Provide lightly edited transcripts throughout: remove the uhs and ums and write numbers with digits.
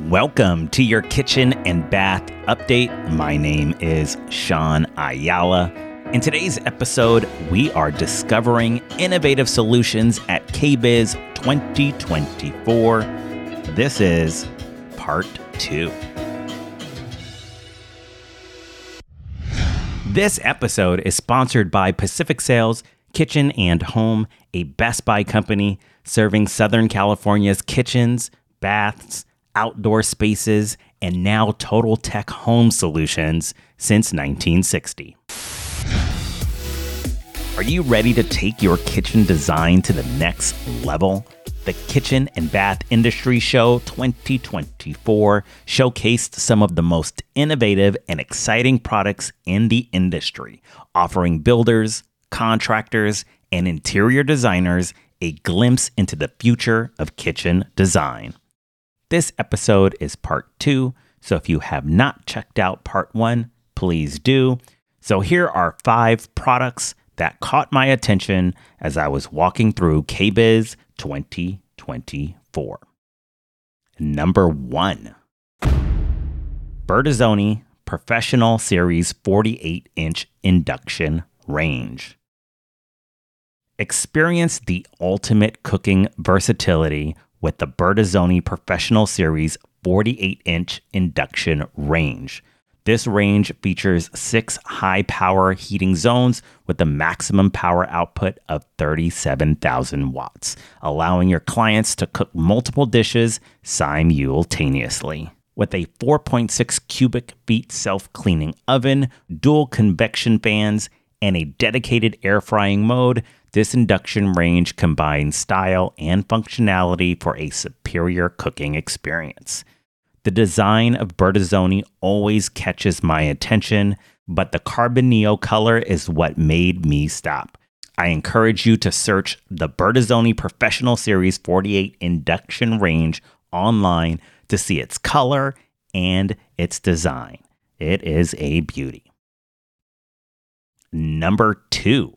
Welcome to your kitchen and bath update. My name is Sean Ayala. In today's episode, we are discovering innovative solutions at KBIS 2024. This is part 2. This episode is sponsored by Pacific Sales Kitchen and Home, a Best Buy company serving Southern California's kitchens, baths, outdoor spaces, and now total tech home solutions since 1960. Are you ready to take your kitchen design to the next level? The Kitchen and Bath Industry Show 2024 showcased some of the most innovative and exciting products in the industry, offering builders, contractors, and interior designers a glimpse into the future of kitchen design. This episode is part 2, so if you have not checked out part 1, please do. So here are 5 products that caught my attention as I was walking through KBIS 2024. Number 1, Bertazzoni Professional Series 48-inch Induction Range. Experience the ultimate cooking versatility with the Bertazzoni Professional Series 48-inch induction range. This range features 6 high-power heating zones with a maximum power output of 37,000 watts, allowing your clients to cook multiple dishes simultaneously. With a 4.6 cubic feet self-cleaning oven, dual convection fans, and a dedicated air frying mode, this induction range combines style and functionality for a superior cooking experience. The design of Bertazzoni always catches my attention, but the Carboneo color is what made me stop. I encourage you to search the Bertazzoni Professional Series 48 induction range online to see its color and its design. It is a beauty. Number 2.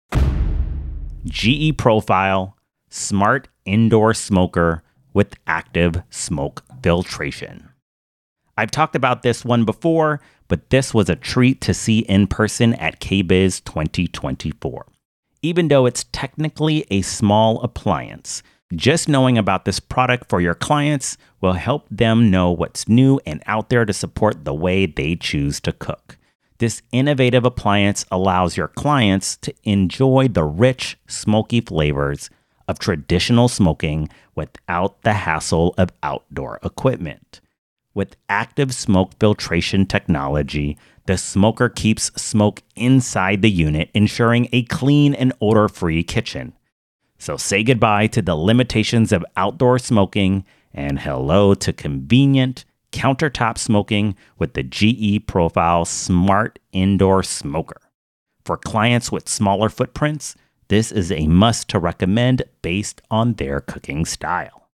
GE Profile Smart Indoor Smoker with Active Smoke Filtration. I've talked about this one before, but this was a treat to see in person at KBIS 2024. Even though it's technically a small appliance, just knowing about this product for your clients will help them know what's new and out there to support the way they choose to cook. This innovative appliance allows your clients to enjoy the rich, smoky flavors of traditional smoking without the hassle of outdoor equipment. With active smoke filtration technology, the smoker keeps smoke inside the unit, ensuring a clean and odor-free kitchen. So say goodbye to the limitations of outdoor smoking and hello to convenient countertop smoking with the GE Profile Smart Indoor Smoker. For clients with smaller footprints, this is a must to recommend based on their cooking style.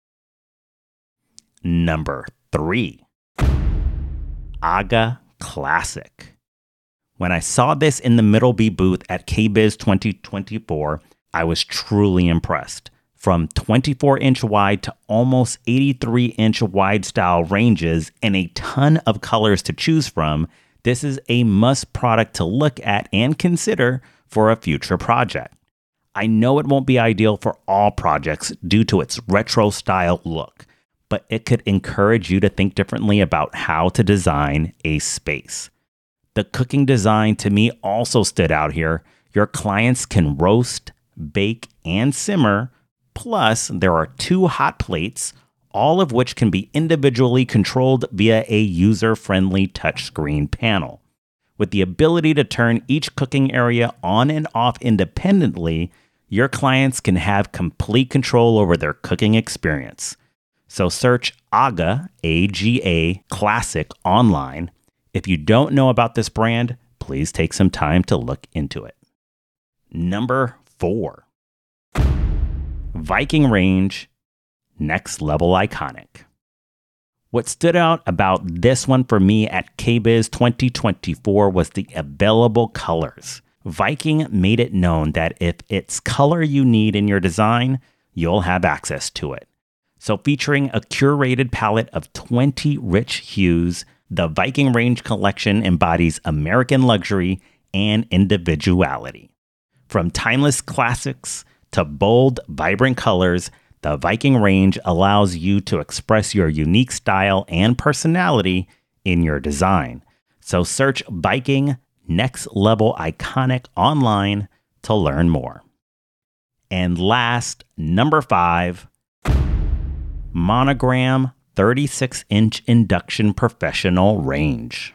Number 3. AGA Classic. When I saw this in the Middleby booth at KBIS 2024, I was truly impressed. From 24-inch wide to almost 83-inch wide style ranges and a ton of colors to choose from, this is a must product to look at and consider for a future project. I know it won't be ideal for all projects due to its retro style look, but it could encourage you to think differently about how to design a space. The cooking design to me also stood out here. Your clients can roast, bake, and simmer. Plus, there are 2 hot plates, all of which can be individually controlled via a user-friendly touchscreen panel. With the ability to turn each cooking area on and off independently, your clients can have complete control over their cooking experience. So search AGA, A-G-A, Classic online. If you don't know about this brand, please take some time to look into it. Number 4. Viking Range Next Level Iconic. What stood out about this one for me at KBIS 2024 was the available colors. Viking made it known that if it's color you need in your design, you'll have access to it. So featuring a curated palette of 20 rich hues, the Viking Range collection embodies American luxury and individuality. From timeless classics to bold, vibrant colors, the Viking Range allows you to express your unique style and personality in your design. So search Viking Next Level Iconic online to learn more. And last, number 5, Monogram 36-inch Induction Professional Range.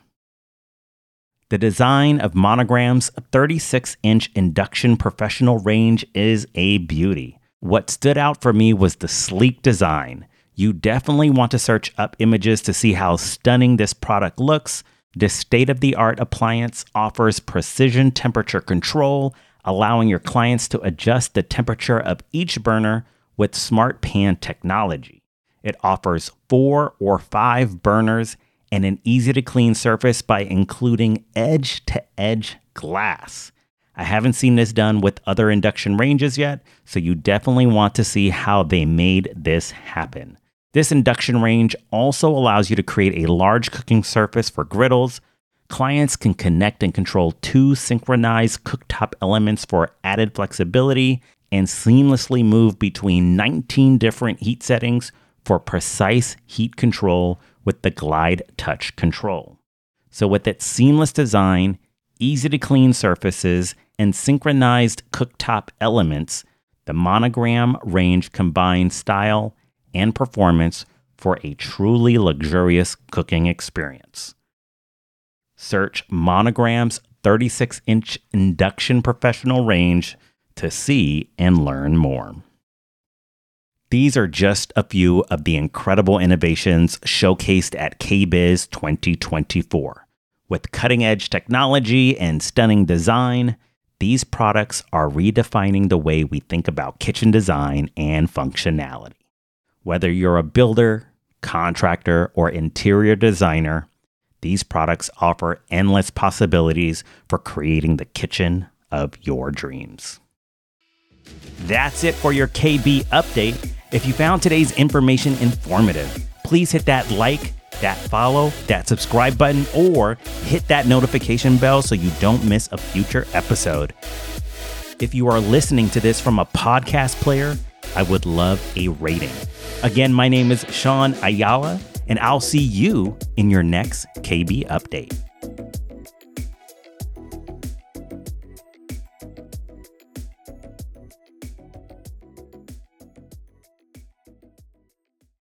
The design of Monogram's 36-inch Induction Professional Range is a beauty. What stood out for me was the sleek design. You definitely want to search up images to see how stunning this product looks. This state-of-the-art appliance offers precision temperature control, allowing your clients to adjust the temperature of each burner with smart pan technology. It offers 4 or 5 burners and an easy-to-clean surface by including edge-to-edge glass. I haven't seen this done with other induction ranges yet, so you definitely want to see how they made this happen. This induction range also allows you to create a large cooking surface for griddles. Clients can connect and control 2 synchronized cooktop elements for added flexibility and seamlessly move between 19 different heat settings for precise heat control with the Glide Touch control. So with its seamless design, easy to clean surfaces, and synchronized cooktop elements, the Monogram range combines style and performance for a truly luxurious cooking experience. Search Monogram's 36-inch Induction Professional Range to see and learn more. These are just a few of the incredible innovations showcased at KBIS 2024. With cutting-edge technology and stunning design, these products are redefining the way we think about kitchen design and functionality. Whether you're a builder, contractor, or interior designer, these products offer endless possibilities for creating the kitchen of your dreams. That's it for your KB update. If you found today's information informative, please hit that like, that follow, that subscribe button, or hit that notification bell so you don't miss a future episode. If you are listening to this from a podcast player, I would love a rating. Again, my name is Sean Ayala, and I'll see you in your next KB update.